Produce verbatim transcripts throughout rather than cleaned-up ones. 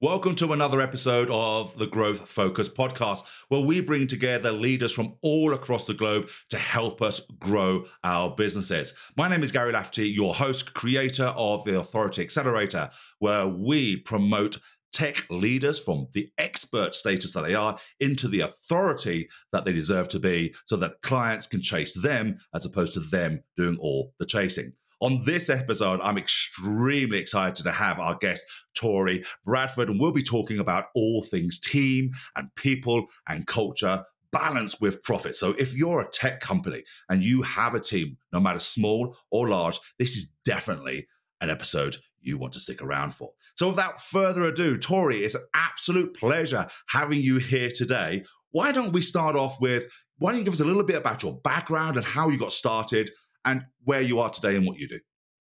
Welcome to another episode of the Growth Focus podcast, where we bring together leaders from all across the globe to help us grow our businesses. My name is Gary Lafferty, your host, creator of the Authority Accelerator, where we promote tech leaders from the expert status that they are into the authority that they deserve to be, so that clients can chase them as opposed to them doing all the chasing. On this episode, I'm extremely excited to have our guest, Tori Bradford, and we'll be talking about all things team and people and culture balanced with profit. So if you're a tech company and you have a team, no matter small or large, this is definitely an episode you want to stick around for. So without further ado, Tori, it's an absolute pleasure having you here today. Why don't we start off with, why don't you give us a little bit about your background and how you got started and where you are today and what you do?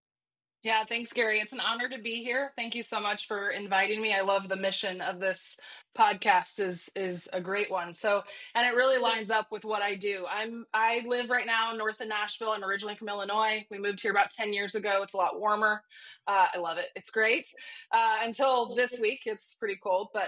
Yeah, thanks, Gary. It's an honor to be here. Thank you so much for inviting me. I love the mission of this podcast is is a great one. So, and it really lines up with what I do. I'm I live right now north of Nashville. I'm originally from Illinois. We moved here about ten years ago. It's a lot warmer. Uh, I love it. It's great. Uh, until this week, it's pretty cold, but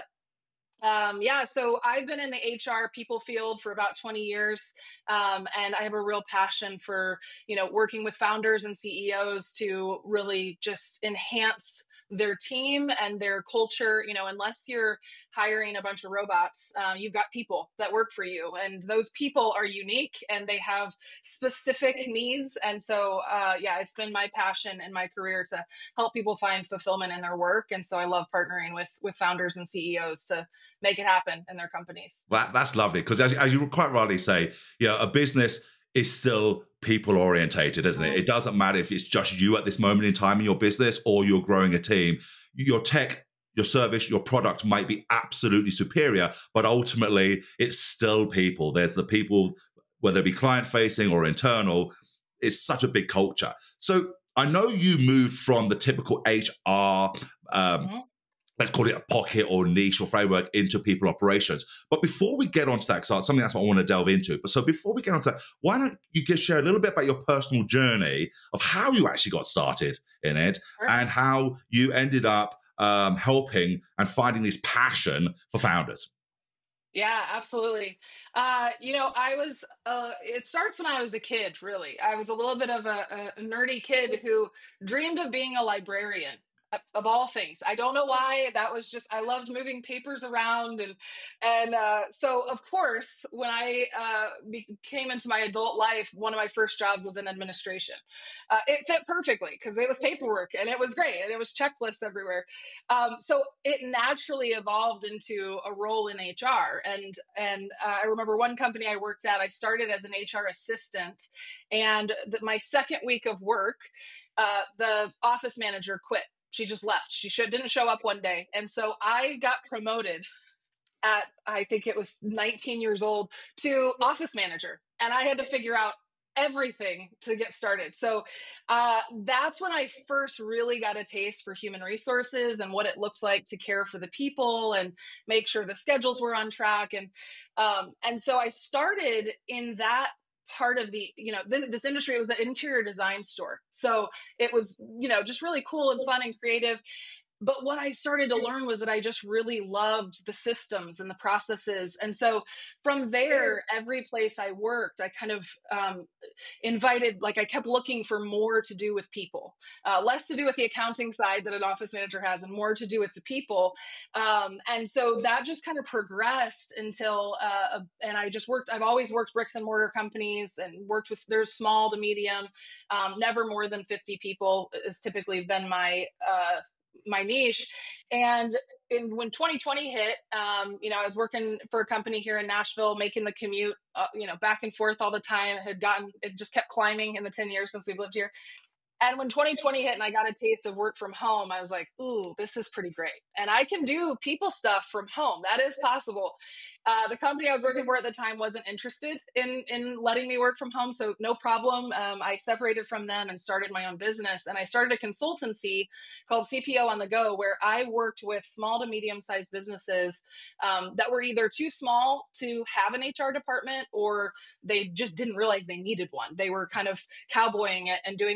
Um, yeah, so I've been in the H R people field for about twenty years. Um, and I have a real passion for, you know, working with founders and C E Os to really just enhance their team and their culture. You know, unless you're hiring a bunch of robots, uh, you've got people that work for you, and those people are unique and they have specific needs. And so, uh, yeah, it's been my passion and my career to help people find fulfillment in their work. And so I love partnering with, with founders and C E Os to make it happen in their companies. That, that's lovely, because as, as you quite rightly say, you know, a business is still people orientated, isn't it? Mm-hmm. It doesn't matter if it's just you at this moment in time in your business or you're growing a team. Your tech, your service, your product might be absolutely superior, but ultimately it's still people. There's the people, whether it be client facing or internal. It's such a big culture. So I know you moved from the typical H R um, Mm-hmm. let's call it a pocket or niche or framework into people operations. But before we get onto that, because something that's what I want to delve into. But so before we get onto that, why don't you just share a little bit about your personal journey of how you actually got started in it, Sure. and how you ended up um, helping and finding this passion for founders? Yeah, absolutely. Uh, you know, I was, uh, it starts when I was a kid, really. I was a little bit of a, a nerdy kid who dreamed of being a librarian. Of of all things, I don't know why. That was just, I loved moving papers around, and and uh, so of course when I uh, be- came into my adult life, one of my first jobs was in administration. Uh, it fit perfectly because it was paperwork and it was great and it was checklists everywhere. Um, so it naturally evolved into a role in H R, and and uh, I remember one company I worked at. I started as an H R assistant, and the, my second week of work, uh, the office manager quit. She just left. She should, didn't show up one day. And so I got promoted at, I think it was nineteen years old, to office manager. And I had to figure out everything to get started. So uh, that's when I first really got a taste for human resources and what it looks like to care for the people and make sure the schedules were on track. And um, and so I started in that part of the, you know, this, this industry. It was an interior design store. So it was, you know, just really cool and fun and creative. But what I started to learn was that I just really loved the systems and the processes. And so from there, every place I worked, I kind of um, invited, like I kept looking for more to do with people, uh, less to do with the accounting side that an office manager has and more to do with the people. Um, and so that just kind of progressed until, uh, and I just worked, I've always worked bricks and mortar companies and worked with, there's small to medium, um, never more than fifty people has typically been my, uh, my niche. And in, when twenty twenty hit, um, you know, I was working for a company here in Nashville, making the commute, uh, you know, back and forth all the time. It had gotten, it just kept climbing in the ten years since we've lived here. And when twenty twenty hit and I got a taste of work from home, I was like, ooh, this is pretty great. And I can do people stuff from home. That is possible. Uh, the company I was working for at the time wasn't interested in, in letting me work from home. So no problem. Um, I separated from them and started my own business. And I started a consultancy called C P O on the Go, where I worked with small to medium sized businesses um, that were either too small to have an H R department, or they just didn't realize they needed one. They were kind of cowboying it and doing everything themselves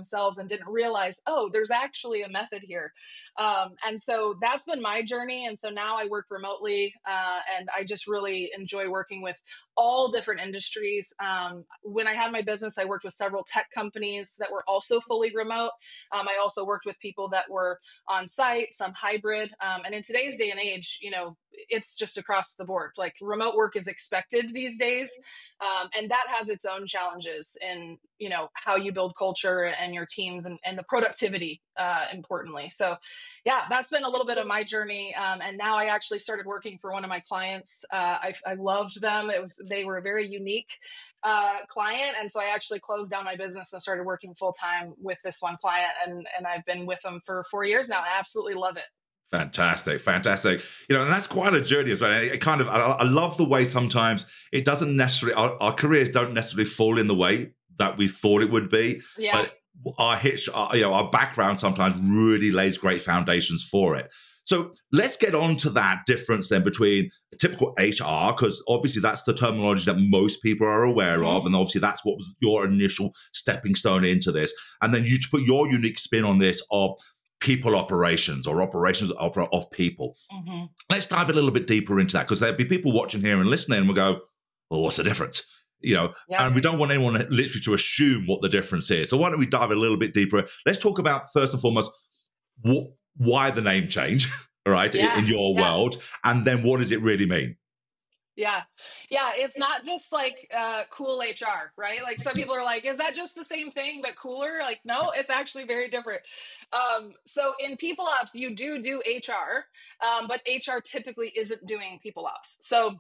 themselves and didn't realize, oh, there's actually a method here. Um, and so that's been my journey. And so now I work remotely, uh, and I just really enjoy working with all different industries. Um, when I had my business, I worked with several tech companies that were also fully remote. Um, I also worked with people that were on site, some hybrid. Um, and in today's day and age, you know, it's just across the board. Like remote work is expected these days. Um, and that has its own challenges in, you know, how you build culture and your teams and, and the productivity, uh, importantly. So yeah, that's been a little bit of my journey. Um, and now I actually started working for one of my clients. Uh, I, I loved them. It was, they were a very unique uh, client. And so I actually closed down my business and started working full time with this one client. And, and I've been with them for four years now. I absolutely love it. Fantastic, fantastic. You know, and that's quite a journey as well. It kind of, I, I love the way sometimes it doesn't necessarily, our, our careers don't necessarily fall in the way that we thought it would be. Yeah. But our hitch, our, you know, our background sometimes really lays great foundations for it. So let's get on to that difference then between typical H R, because obviously that's the terminology that most people are aware mm-hmm. of. And obviously that's what was your initial stepping stone into this. And then you to put your unique spin on this of people operations or operations of, of people. Mm-hmm. Let's dive a little bit deeper into that, because there'll be people watching here and listening and will go, well, what's the difference? You know, yeah. And we don't want anyone literally to assume what the difference is. So why don't we dive a little bit deeper? Let's talk about, first and foremost, what, why the name change, all right, yeah. in, in your yeah. world, and then what does it really mean? Yeah. Yeah. It's not just like uh, cool H R, right? Like some people are like, is that just the same thing, but cooler? Like, no, it's actually very different. Um, so in people ops, you do do H R, um, but H R typically isn't doing people ops. So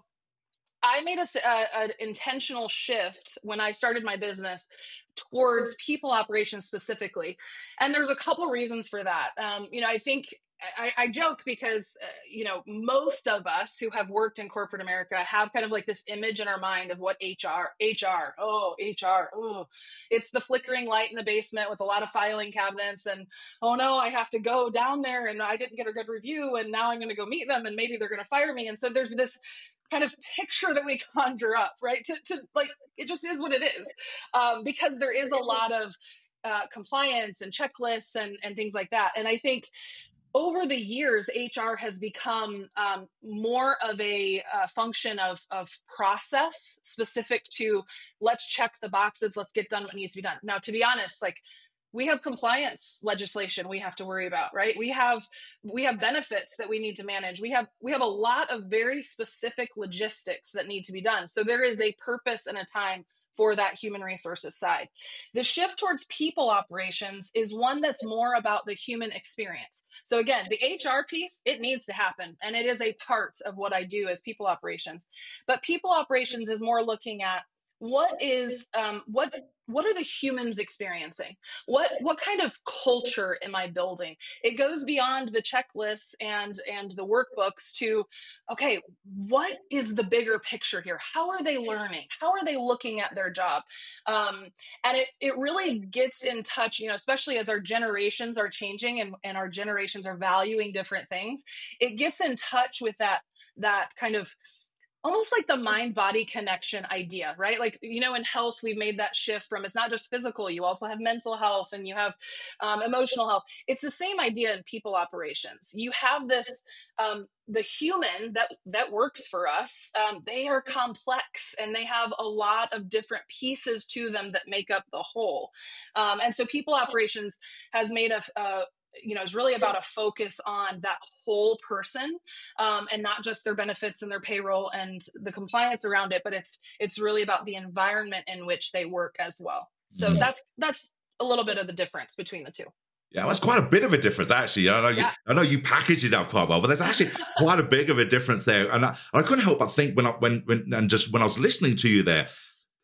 I made a, a, an intentional shift when I started my business towards people operations specifically. And there's a couple reasons for that. Um, you know, I think I, I joke because, uh, you know, most of us who have worked in corporate America have kind of like this image in our mind of what H R, H R, oh, H R, oh, it's the flickering light in the basement with a lot of filing cabinets. And, oh no, I have to go down there and I didn't get a good review. And now I'm going to go meet them and maybe they're going to fire me. And so there's this kind of picture that we conjure up, right? To, to like, it just is what it is. Um, because there is a lot of uh, compliance and checklists and, and things like that. And I think over the years, H R has become um, more of a uh, function of, of process specific to let's check the boxes, let's get done what needs to be done. Now, to be honest, like we have compliance legislation we have to worry about, right? We have we have benefits that we need to manage. We have we have a lot of very specific logistics that need to be done. So there is a purpose and a time for that human resources side. The shift towards people operations is one that's more about the human experience. So again, the H R piece, it needs to happen. And it is a part of what I do as people operations. But people operations is more looking at what is, um, what what are the humans experiencing? What what kind of culture am I building? It goes beyond the checklists and and the workbooks to, okay, what is the bigger picture here? How are they learning? How are they looking at their job? Um, and it it really gets in touch, you know, especially as our generations are changing and, and our generations are valuing different things. It gets in touch with that that kind of almost like the mind-body connection idea, right? Like, you know, in health, we've made that shift from it's not just physical, you also have mental health and you have um, emotional health. It's the same idea in people operations. You have this, um, the human that, that works for us, um, they are complex and they have a lot of different pieces to them that make up the whole. Um, and so people operations has made a, a you know, is really about a focus on that whole person, um, and not just their benefits and their payroll and the compliance around it, but it's it's really about the environment in which they work as well. So mm-hmm. that's that's a little bit of the difference between the two. Yeah, that's quite a bit of a difference, actually. I know you, yeah. I know you package it up quite well, but there's actually quite a big of a difference there. And I, I couldn't help but think when I when when and just when I was listening to you there.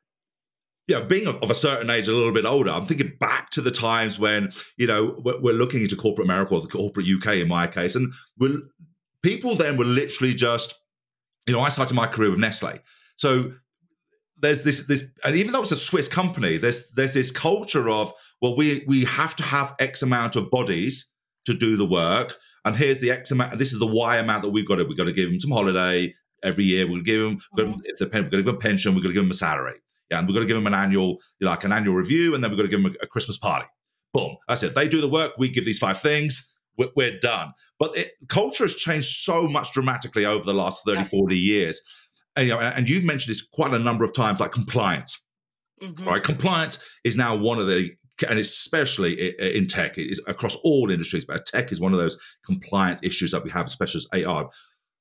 Yeah, being of a certain age, a little bit older, I'm thinking back to the times when, you know, we're, we're looking into corporate America or the corporate U K in my case, and we're, people then were literally just, you know, I started my career with Nestle. So there's this, this, and even though it's a Swiss company, there's there's this culture of, well, we we have to have X amount of bodies to do the work, and here's the X amount, this is the Y amount that we've got to, we've got to give them some holiday every year, we're going to give them, mm-hmm. if they're, we're going to give them a pension, we're going to give them a salary. Yeah, and we've got to give them an annual, like an annual review, and then we've got to give them a, a Christmas party. Boom. That's it. They do the work. We give these five things. We're, we're done. But it, culture has changed so much dramatically over the last thirty, Yeah. forty years. And, you know, and you've mentioned this quite a number of times, like compliance. Mm-hmm. Right? Compliance is now one of the, and especially in tech, it is across all industries, but tech is one of those compliance issues that we have, especially as A R.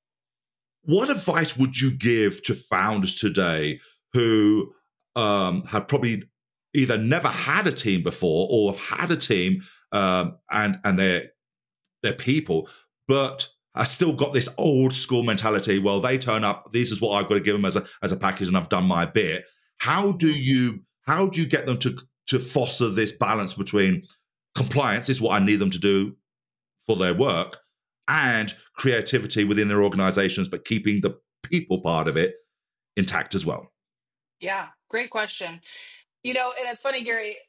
What advice would you give to founders today who um, have probably either never had a team before or have had a team um, and and they're they're people, but have still got this old school mentality? Well, they turn up. This is what I've got to give them as a as a package, and I've done my bit. How do you how do you get them to to foster this balance between compliance is what I need them to do for their work, and creativity within their organizations, but keeping the people part of it intact as well? Yeah, great question. You know, and it's funny, Gary,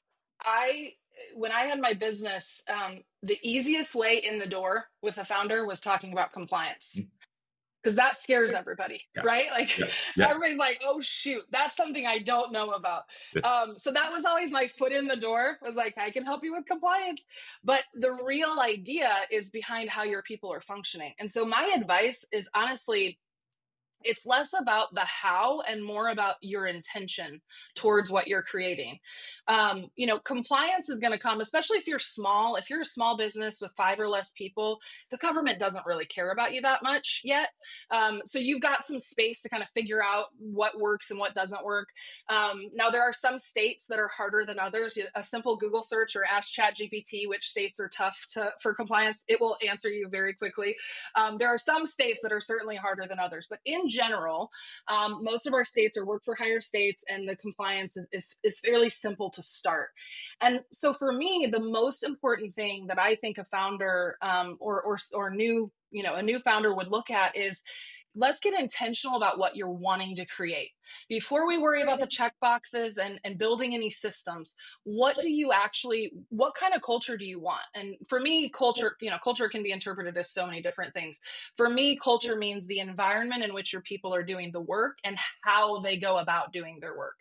I, when I had my business, um, the easiest way in the door with a founder was talking about compliance. Because that scares everybody, Yeah. right? Like Yeah. Yeah. everybody's like, oh shoot, that's something I don't know about. Um, so that was always my foot in the door, was like, I can help you with compliance. But the real idea is behind how your people are functioning. And so my advice is honestly, it's less about the how and more about your intention towards what you're creating. Um, you know, compliance is going to come, especially if you're small. If you're a small business with five or less people, the government doesn't really care about you that much yet. Um, so you've got some space to kind of figure out what works and what doesn't work. Um, now, there are some states that are harder than others. A simple Google search or ask ChatGPT which states are tough to, for compliance. It will answer you very quickly. Um, there are some states that are certainly harder than others, but in general, um, most of our states are work for hire states, and the compliance is, is fairly simple to start. And so for me, the most important thing that I think a founder um, or, or, or new, you know, a new founder would look at is, let's get intentional about what you're wanting to create. Before we worry about the check boxes and, and building any systems, what do you actually, what kind of culture do you want? And for me, culture, you know, culture can be interpreted as so many different things. For me, culture means the environment in which your people are doing the work and how they go about doing their work.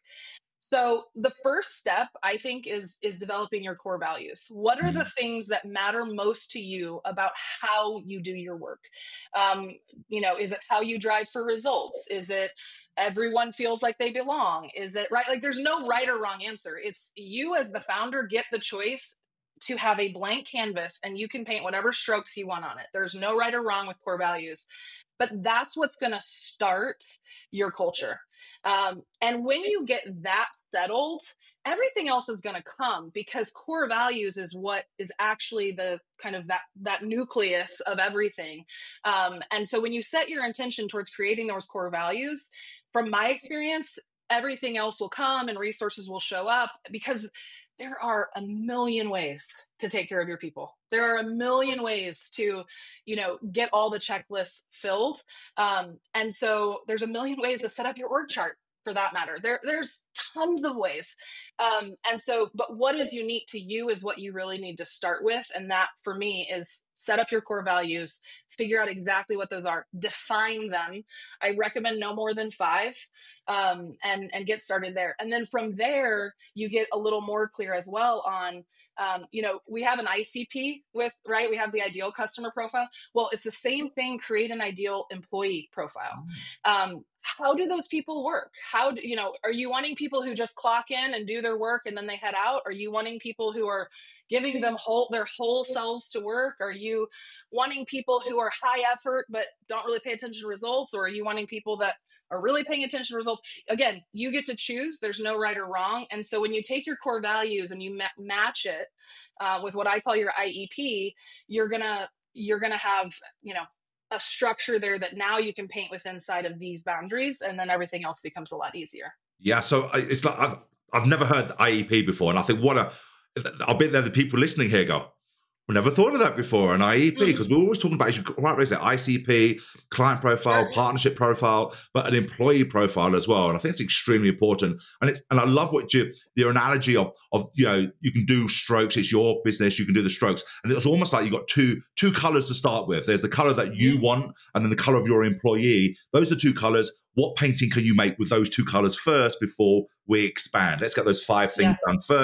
So the first step, I think, is is developing your core values. What are the things that matter most to you about how you do your work? Um, you know, is it how you drive for results? Is it everyone feels like they belong? Is it right? Like, there's no right or wrong answer. It's you as the founder get the choice to have a blank canvas, and you can paint whatever strokes you want on it. There's no right or wrong with core values. But that's what's going to start your culture. Um, and when you get that settled, everything else is going to come, because core values is what is actually the kind of that, that nucleus of everything. Um, and so when you set your intention towards creating those core values, from my experience, everything else will come and resources will show up, because there are a million ways to take care of your people. There are a million ways to, you know, get all the checklists filled. Um, and so there's a million ways to set up your org chart, for that matter. There, there's tons of ways. Um, and so, but what is unique to you is what you really need to start with. And that, for me, is set up your core values, figure out exactly what those are, define them. I recommend no more than five, um, and, and get started there. And then from there, you get a little more clear as well on, um, you know, we have an I C P with, right? We have the ideal customer profile. Well, it's the same thing. Create an ideal employee profile. Um, how do those people work? How do, you know, are you wanting people who just clock in and do their work and then they head out? Are you wanting people who are giving them whole, their whole selves to work? Are you wanting people who are high effort but don't really pay attention to results? Or are you wanting people that are really paying attention to results? Again, you get to choose. There's no right or wrong. And so when you take your core values and you ma- match it uh, with what I call your I E P, you're gonna you're gonna have, you know, a structure there that now you can paint with inside of these boundaries, and then everything else becomes a lot easier. Yeah, so it's like I've I've never heard I E P before, and I think what a I'll bet there the people listening here go, we never thought of that before, an I E P, because mm-hmm. we're always talking about, as you quite right, I C P, client profile, sure. partnership profile, but an employee profile as well. And I think it's extremely important. And it's, and I love what you, your analogy of, of, you know, you can do strokes. It's your business. You can do the strokes. And it's almost like you've got two, two colors to start with. There's the color that you mm-hmm. want, and then the color of your employee. Those are two colors. What painting can you make with those two colors first before we expand? Let's get those five things yeah. done first.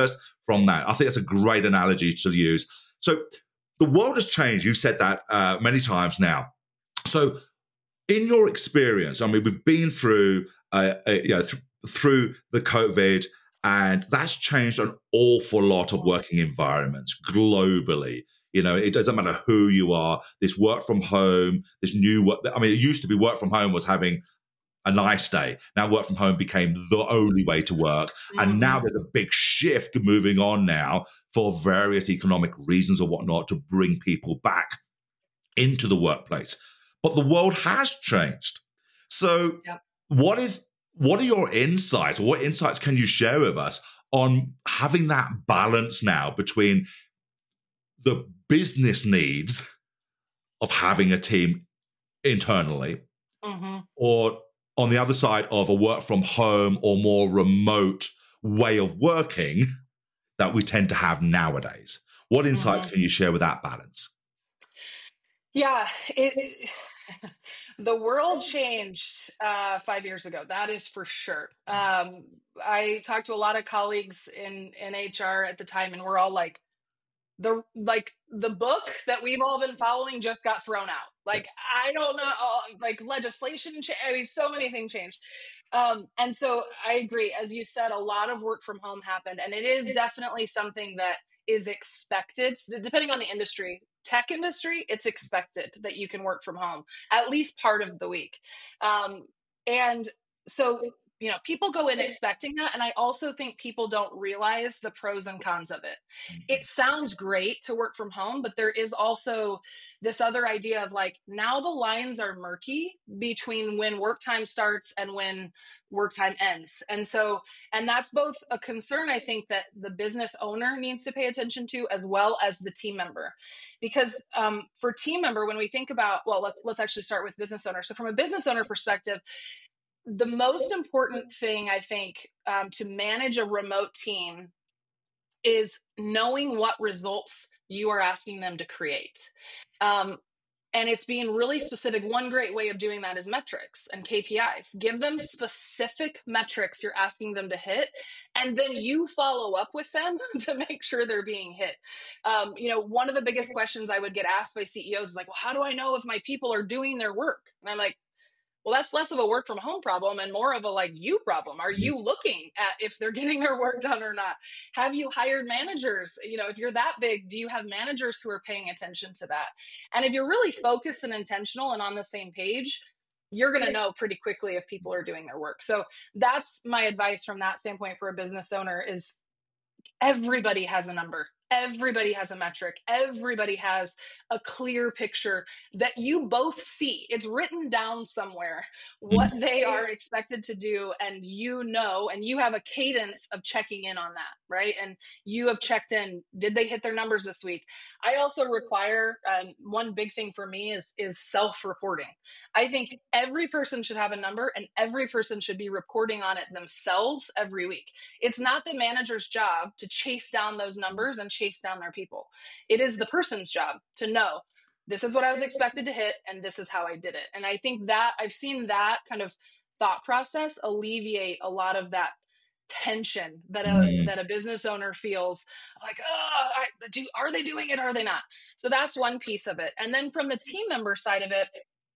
from that. I think that's a great analogy to use. So the world has changed. You've said that uh, many times now. So in your experience, I mean, we've been through, uh, uh, you know, th- through the COVID, and that's changed an awful lot of working environments globally. You know, it doesn't matter who you are. This work from home, this new work. I mean, it used to be work from home was having a nice day. Now work from home became the only way to work. And Mm-hmm. now there's a big shift moving on now for various economic reasons or whatnot to bring people back into the workplace. But the world has changed. So Yep. what is what are your insights? What insights can you share with us on having that balance now between the business needs of having a team internally, Mm-hmm. or on the other side of a work from home or more remote way of working that we tend to have nowadays? What insights Mm-hmm. can you share with that balance? Yeah, it, it- the world changed uh, five years ago. That is for sure. Um, I talked to a lot of colleagues in in H R at the time, and we're all like, the like the book that we've all been following just got thrown out. Like, I don't know, uh, like legislation. Cha- I mean, so many things changed. Um, and so I agree. As you said, a lot of work from home happened, and it is definitely something that is expected, depending on the industry. Tech industry, it's expected that you can work from home at least part of the week. Um, and so, you know, people go in expecting that. And I also think people don't realize the pros and cons of it. It sounds great to work from home, but there is also this other idea of like, now the lines are murky between when work time starts and when work time ends. And so, and that's both a concern, I think, that the business owner needs to pay attention to, as well as the team member. Because um, for team member, when we think about, well, let's let's actually start with business owner. So from a business owner perspective, the most important thing, I think, um, to manage a remote team is knowing what results you are asking them to create. Um, and it's being really specific. One great way of doing that is metrics and K P Is. Give them specific metrics you're asking them to hit, and then you follow up with them to make sure they're being hit. Um, you know, one of the biggest questions I would get asked by C E Os is like, well, how do I know if my people are doing their work? And I'm like, well, that's less of a work from home problem and more of a like you problem. Are you looking at if they're getting their work done or not? Have you hired managers? You know, if you're that big, do you have managers who are paying attention to that? And if you're really focused and intentional and on the same page, you're going to know pretty quickly if people are doing their work. So that's my advice from that standpoint for a business owner is everybody has a number. Everybody has a metric. Everybody has a clear picture that you both see. It's written down somewhere what they are expected to do. And you know, and you have a cadence of checking in on that, right? And you have checked in. Did they hit their numbers this week? I also require, um, one big thing for me is, is self-reporting. I think every person should have a number and every person should be reporting on it themselves every week. It's not the manager's job to chase down those numbers and chase down their people. It is the person's job to know this is what I was expected to hit and this is how I did it. And I think that I've seen that kind of thought process alleviate a lot of that tension that a Mm. that a business owner feels like, oh, I, do, are they doing it? Are they not? So that's one piece of it. And then from the team member side of it,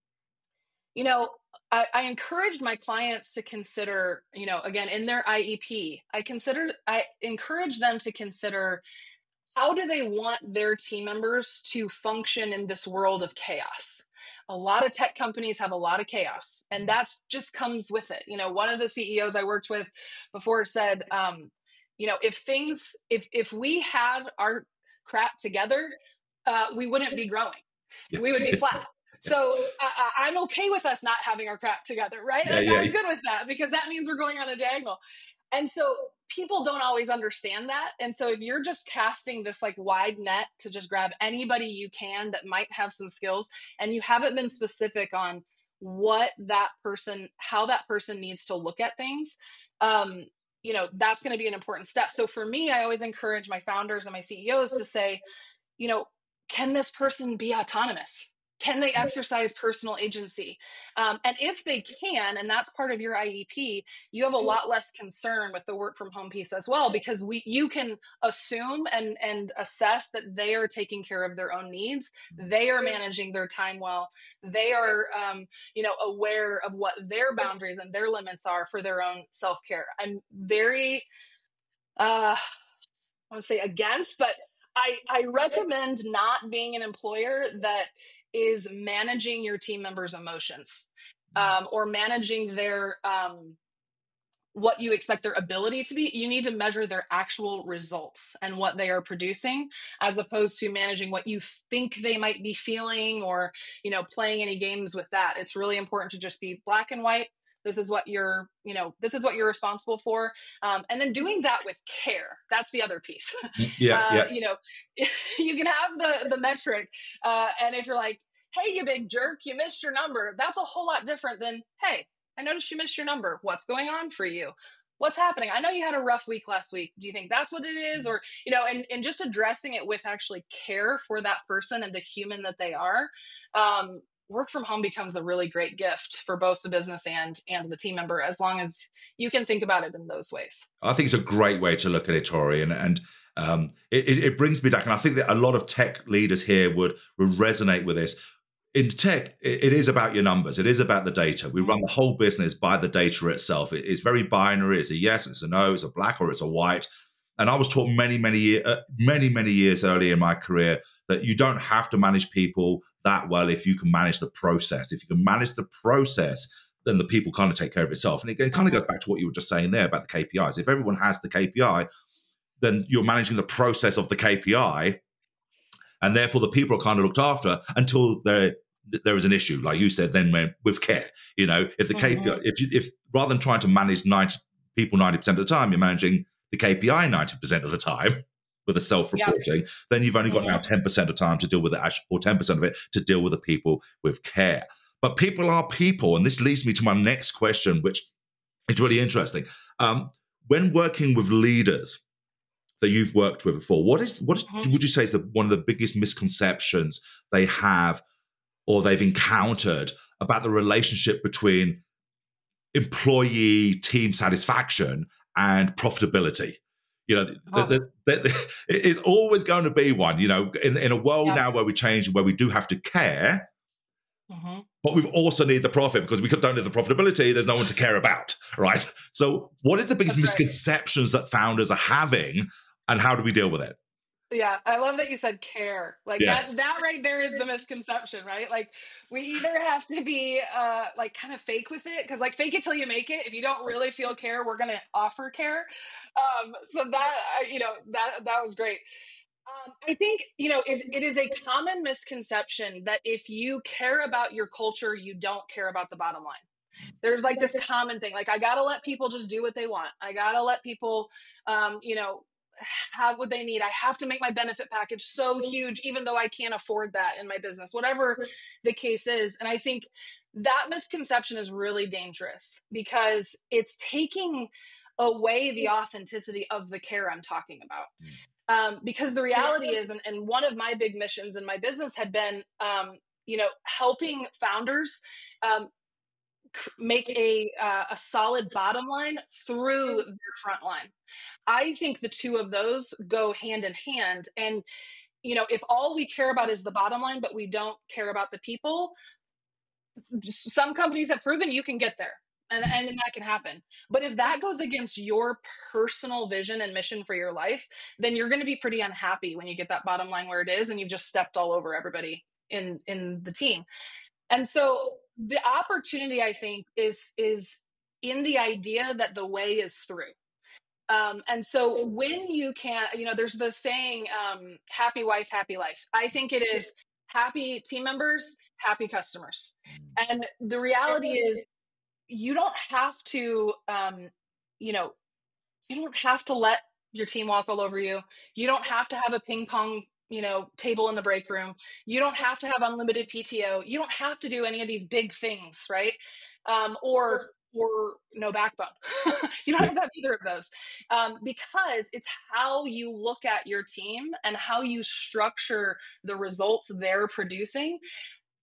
you know, I, I encouraged my clients to consider, you know, again, in their I E P, I considered, I encourage them to consider how do they want their team members to function in this world of chaos? A lot of tech companies have a lot of chaos, and that just comes with it. You know, one of the C E Os I worked with before said, um, you know, if things, if if we had our crap together, uh, we wouldn't be growing. Yeah. We would be flat. So uh, I'm okay with us not having our crap together, right? Yeah, Like, yeah. I'm good with that because that means we're going on a diagonal. And so people don't always understand that. And so if you're just casting this like wide net to just grab anybody you can that might have some skills, and you haven't been specific on what that person, how that person needs to look at things, um, you know, that's going to be an important step. So for me, I always encourage my founders and my C E Os to say, you know, can this person be autonomous? Can they exercise personal agency? Um, and if they can, and that's part of your I E P, you have a lot less concern with the work from home piece as well, because we you can assume and and assess that they are taking care of their own needs. They are managing their time well. They are um, you know, aware of what their boundaries and their limits are for their own self-care. I'm very uh, I want to say against, but I, I recommend not being an employer that is managing your team members' emotions, um, or managing their um, what you expect their ability to be. You need to measure their actual results and what they are producing, as opposed to managing what you think they might be feeling, or, you know, playing any games with that. It's really important to just be black and white. This is what you're, you know, this is what you're responsible for. Um, and then doing that with care. That's the other piece. Yeah, uh, yeah. you know, you can have the, the metric. Uh, and if you're like, hey, you big jerk, you missed your number, that's a whole lot different than, hey, I noticed you missed your number. What's going on for you? What's happening? I know you had a rough week last week. Do you think that's what it is? Or, you know, and, and just addressing it with actually care for that person and the human that they are. Um, work from home becomes a really great gift for both the business and and the team member, as long as you can think about it in those ways. I think it's a great way to look at it, Tori, and and um, it, it brings me back, and I think that a lot of tech leaders here would, would resonate with this. In tech, it is about your numbers. It is about the data. We run the whole business by the data itself. It's very binary. It's a yes, it's a no, it's a black, or it's a white. And I was taught many, many, year, uh, many, many years early in my career that you don't have to manage people that well if you can manage the process. If you can manage the process, then the people kind of take care of itself. And it, it kind of goes back to what you were just saying there about the K P Is. If everyone has the K P I, then you're managing the process of the K P I, and therefore the people are kind of looked after until there there is an issue, like you said. Then when, with care, you know, if the mm-hmm. K P I, if you, if rather than trying to manage ninety people ninety percent of the time, you're managing the K P I ninety percent of the time with a self-reporting, yep. then you've only got mm-hmm. now ten percent of time to deal with it, or ten percent of it to deal with the people with care. But people are people, and this leads me to my next question, which is really interesting. Um, when working with leaders that you've worked with before, what is what mm-hmm. would you say is the, one of the biggest misconceptions they have or they've encountered about the relationship between employee team satisfaction and profitability? You know, oh. the, the, the, the, it's always going to be one, you know, in, in a world yeah. now where we change, where we do have to care, mm-hmm. but we also need the profit, because we don't need the profitability, there's no one to care about, right? So what is the biggest That's misconceptions right. that founders are having, and how do we deal with it? Yeah, I love that you said care. Like yeah. that that right there is the misconception, right? Like we either have to be uh like kind of fake with it, because like fake it till you make it. If you don't really feel care, we're going to offer care. Um so that you know that that was great. Um, I think, you know, it, it is a common misconception that if you care about your culture, you don't care about the bottom line. There's like this common thing, like I got to let people just do what they want. I got to let people um you know have what they need. I have to make my benefit package so huge, even though I can't afford that in my business, whatever the case is. And I think that misconception is really dangerous, because it's taking away the authenticity of the care I'm talking about. Um, because the reality is, and, and one of my big missions in my business had been, um, you know, helping founders um, make a uh, a solid bottom line through their front line. I think the two of those go hand in hand. And, you know, if all we care about is the bottom line, but we don't care about the people, some companies have proven you can get there. And, and that can happen. But if that goes against your personal vision and mission for your life, then you're going to be pretty unhappy when you get that bottom line where it is, and you've just stepped all over everybody in, in the team. And so the opportunity, I think, is, is in the idea that the way is through. Um, and so when you can, you know, there's the saying, um, happy wife, happy life. I think it is happy team members, happy customers. And the reality is, you don't have to, um, you know, you don't have to let your team walk all over you. You don't have to have a ping pong, you know, table in the break room. You don't have to have unlimited P T O. You don't have to do any of these big things, right? Um, or or no backbone. You don't have to have either of those, um, because it's how you look at your team and how you structure the results they're producing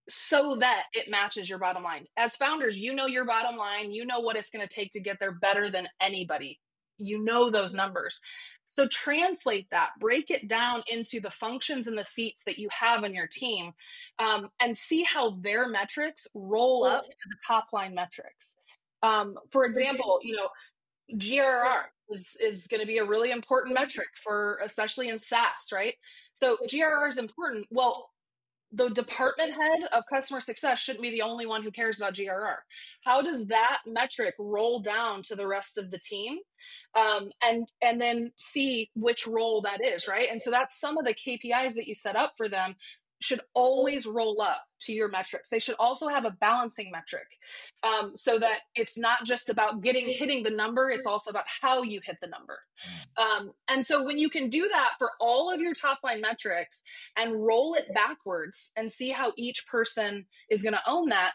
so that it matches your bottom line. As founders, you know your bottom line, you know what it's going to take to get there better than anybody. You know those numbers. So translate that, break it down into the functions and the seats that you have on your team, um, and see how their metrics roll up to the top line metrics. Um, for example, you know, G R R is, is going to be a really important metric for, especially in SaaS, right? So G R R is important. Well, the department head of customer success shouldn't be the only one who cares about G R R. How does that metric roll down to the rest of the team? Um, and, and then see which role that is, right? And so that's some of the K P Is that you set up for them should always roll up to your metrics. They should also have a balancing metric, um, so that it's not just about getting hitting the number, it's also about how you hit the number. Um, and so when you can do that for all of your top line metrics and roll it backwards and see how each person is going to own that,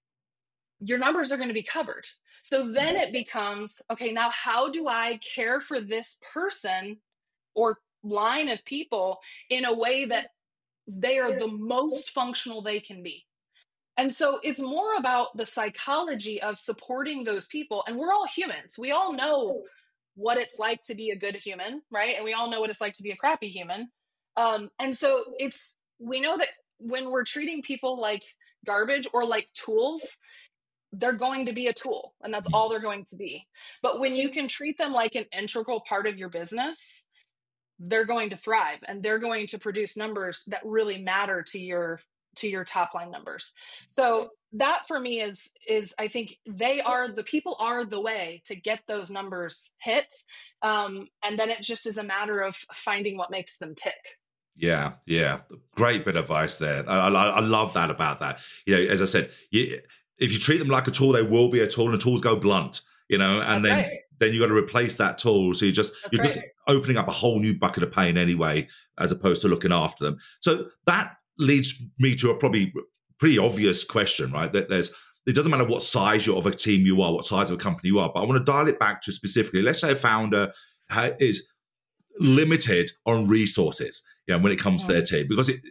your numbers are going to be covered. So then it becomes, okay, now how do I care for this person or line of people in a way that they are the most functional they can be? And so it's more about the psychology of supporting those people. And we're all humans. We all know what it's like to be a good human, right? And we all know what it's like to be a crappy human. Um, and so it's, we know that when we're treating people like garbage or like tools, they're going to be a tool, and that's all they're going to be. But when you can treat them like an integral part of your business, they're going to thrive and they're going to produce numbers that really matter to your to your top line numbers. So that for me is is I think they are the people are the way to get those numbers hit, um, and then it just is a matter of finding what makes them tick. Yeah, yeah, great bit of advice there. I, I, I love that about that. You know, as I said, you, if you treat them like a tool, they will be a tool, and tools go blunt. You know, and That's then right. then you got to replace that tool. So you just That's you're right. just opening up a whole new bucket of pain anyway, as opposed to looking after them. So that leads me to a probably pretty obvious question, right? That there's it doesn't matter what size of a team you are, what size of a company you are, but I want to dial it back to specifically. Let's say a founder ha- is limited on resources, you know, when it comes mm-hmm. to their team, because it,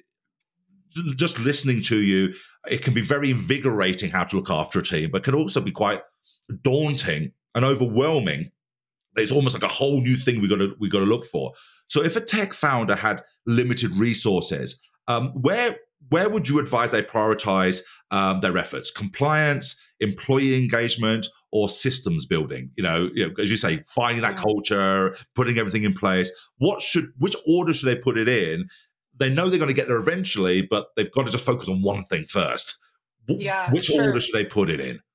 just listening to you, it can be very invigorating how to look after a team, but can also be quite daunting and overwhelming. It's almost like a whole new thing we got to we got to look for. So, if a tech founder had limited resources, um, where where would you advise they prioritize um, their efforts? Compliance, employee engagement, or systems building? You know, you know, as you say, finding that culture, putting everything in place. What should which order should they put it in? They know they're going to get there eventually, but they've got to just focus on one thing first. Yeah, which sure. order should they put it in?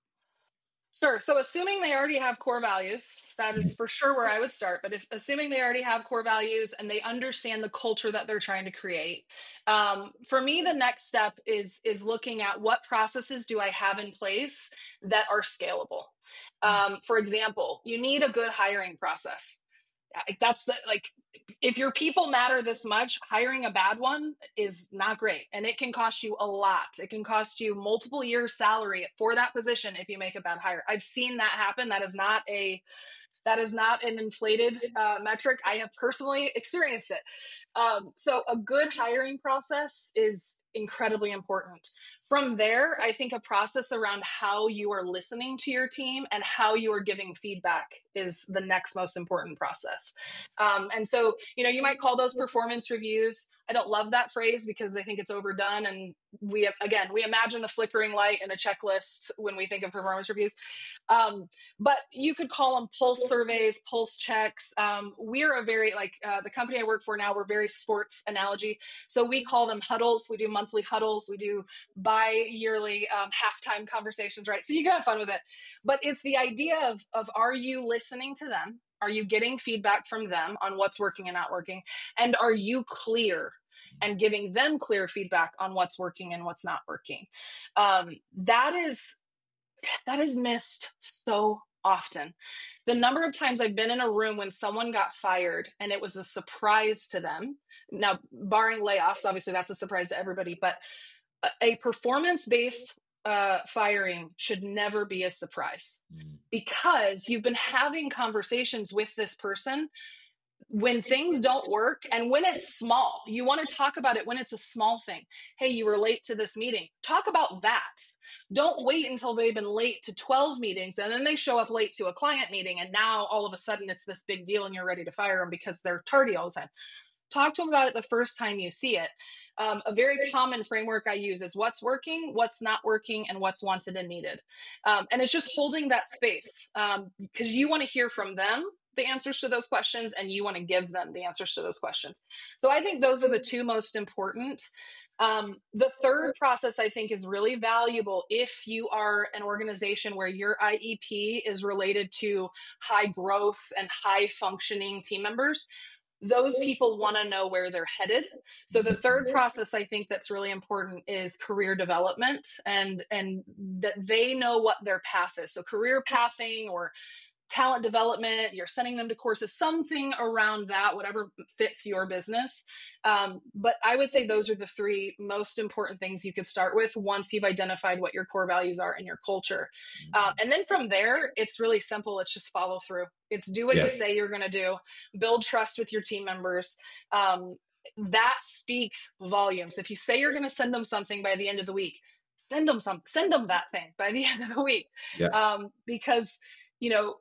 Sure. So assuming they already have core values, that is for sure where I would start. But if assuming they already have core values and they understand the culture that they're trying to create, um, for me, the next step is is looking at what processes do I have in place that are scalable. Um, for example, you need a good hiring process. That's the, like, if your people matter this much, hiring a bad one is not great. And it can cost you a lot. It can cost you multiple years salary for that position if you make a bad hire. I've seen that happen. That is not a, that is not an inflated uh, metric. I have personally experienced it. Um, so a good hiring process is incredibly important. From there, I think a process around how you are listening to your team and how you are giving feedback is the next most important process. Um, and so, you know, you might call those performance reviews. I don't love that phrase because I think it's overdone. And we, again, we imagine the flickering light and a checklist when we think of performance reviews. Um, but you could call them pulse surveys, pulse checks. Um, we're a very, like uh, the company I work for now, we're very sports analogy. So we call them huddles. We do monthly huddles. We do bi-yearly um, halftime conversations, right? So you can have fun with it. But it's the idea of, of are you listening to them? Are you getting feedback from them on what's working and not working? And are you clear and giving them clear feedback on what's working and what's not working? Um, that is, that is missed so often. The number of times I've been in a room when someone got fired and it was a surprise to them. Now, barring layoffs, obviously that's a surprise to everybody, but a performance-based uh, firing should never be a surprise, because you've been having conversations with this person when things don't work and when it's small, you want to talk about it when it's a small thing. Hey, you were late to this meeting. Talk about that. Don't wait until they've been late to twelve meetings and then they show up late to a client meeting and now all of a sudden it's this big deal and you're ready to fire them because they're tardy all the time. Talk to them about it the first time you see it. Um, a very common framework I use is what's working, what's not working, and what's wanted and needed. Um, and it's just holding that space um, because you want to hear from them the answers to those questions and you want to give them the answers to those questions. So I think those are the two most important. Um, the third process I think is really valuable if you are an organization where your I E P is related to high growth and high functioning team members. Those people want to know where they're headed. So the third process I think that's really important is career development and, and that they know what their path is. So career pathing or talent development, you're sending them to courses, something around that, whatever fits your business. Um, but I would say those are the three most important things you could start with once you've identified what your core values are in your culture. Um, and then from there, it's really simple. It's just follow through. It's do what yes. you say you're going to do, build trust with your team members. Um, that speaks volumes. If you say you're going to send them something by the end of the week, send them some, send them that thing by the end of the week. Yeah. Um, because, you know,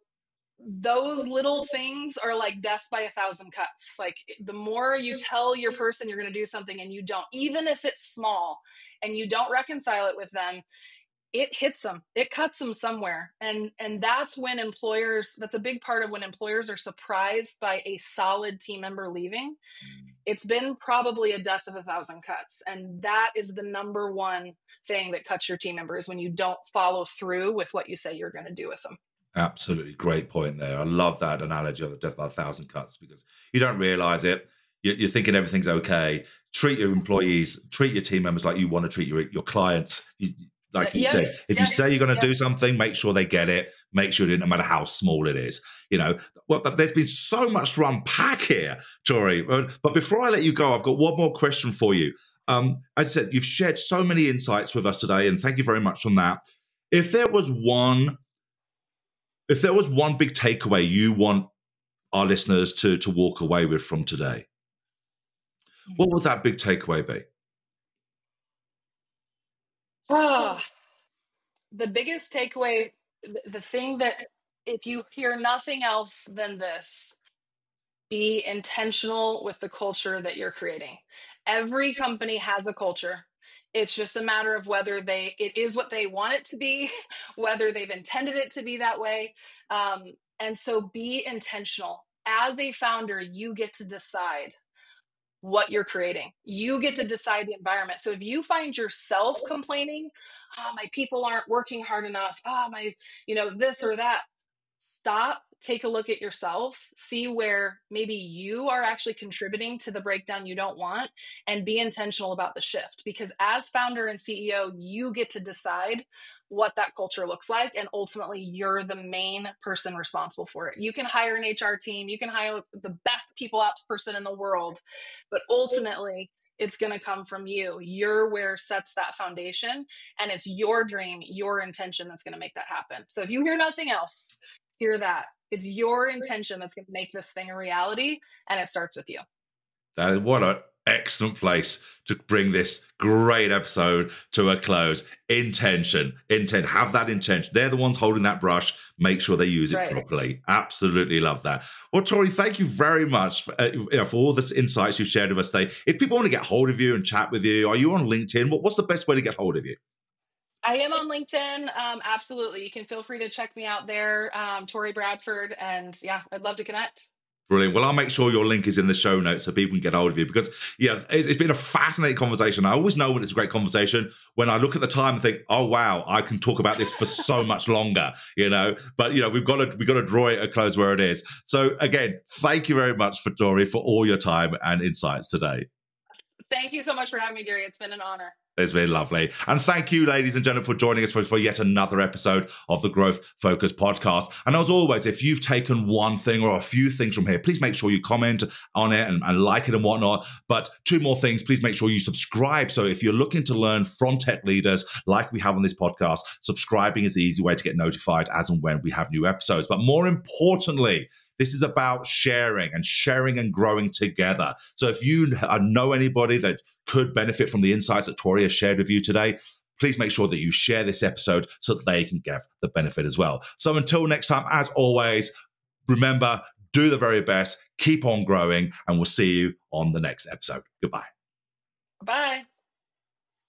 those little things are like death by a thousand cuts. Like the more you tell your person you're going to do something and you don't, even if it's small and you don't reconcile it with them, it hits them, it cuts them somewhere. And, and that's when employers, that's a big part of when employers are surprised by a solid team member leaving. It's been probably a death of a thousand cuts. And that is the number one thing that cuts your team members when you don't follow through with what you say you're going to do with them. Absolutely. Great point there. I love that analogy of the death by a thousand cuts because you don't realize it. You're thinking everything's okay. Treat your employees, treat your team members like you want to treat your, your clients. Like you yes, said, if yes, you say you're going to yes. do something, make sure they get it. Make sure it, no matter how small it is. You know, well, but there's been so much to unpack here, Tori. But before I let you go, I've got one more question for you. Um, as I said, you've shared so many insights with us today, and thank you very much for that. If there was one If there was one big takeaway you want our listeners to, to walk away with from today, what would that big takeaway be? Oh, the biggest takeaway, the thing that if you hear nothing else than this, be intentional with the culture that you're creating. Every company has a culture. It's just a matter of whether they, it is what they want it to be, whether they've intended it to be that way. Um, and so be intentional. As a founder, you get to decide what you're creating. You get to decide the environment. So if you find yourself complaining, oh, my people aren't working hard enough, oh, my, you know, this or that, stop, take a look at yourself, see where maybe you are actually contributing to the breakdown you don't want, and be intentional about the shift. Because as founder and C E O, you get to decide what that culture looks like. And ultimately, you're the main person responsible for it. You can hire an H R team, you can hire the best people ops person in the world, but ultimately, it's going to come from you. You're where sets that foundation, and it's your dream, your intention that's going to make that happen. So if you hear nothing else, hear that. It's your intention that's going to make this thing a reality, and it starts with you. That is what an excellent place to bring this great episode to a close. Intention, intent, have that intention. They're the ones holding that brush. Make sure they use it right. properly. Absolutely love that. Well, Tori, thank you very much for, uh, you know, for all the insights you've shared with us today. If people want to get hold of you and chat with you, are you on LinkedIn? What, what's the best way to get hold of you? I am on LinkedIn. Um, absolutely. You can feel free to check me out there, um, Tori Bradford. And yeah, I'd love to connect. Brilliant. Well, I'll make sure your link is in the show notes so people can get hold of you because, yeah, it's, it's been a fascinating conversation. I always know when it's a great conversation when I look at the time and think, oh, wow, I can talk about this for so much longer, you know, but, you know, we've got to we've got to draw it a close where it is. So, again, thank you very much for Tori for all your time and insights today. Thank you so much for having me, Gary. It's been an honor. It's been lovely. And thank you, ladies and gentlemen, for joining us for, for yet another episode of the Growth Focus podcast. And as always, if you've taken one thing or a few things from here, please make sure you comment on it and, and like it and whatnot. But two more things, please make sure you subscribe. So if you're looking to learn from tech leaders like we have on this podcast, subscribing is the easy way to get notified as and when we have new episodes. But more importantly, This is about sharing and sharing and growing together. So if you know anybody that could benefit from the insights that Tori has shared with you today, please make sure that you share this episode so that they can get the benefit as well. So until next time, as always, remember, do the very best, keep on growing, and we'll see you on the next episode. Goodbye. Bye.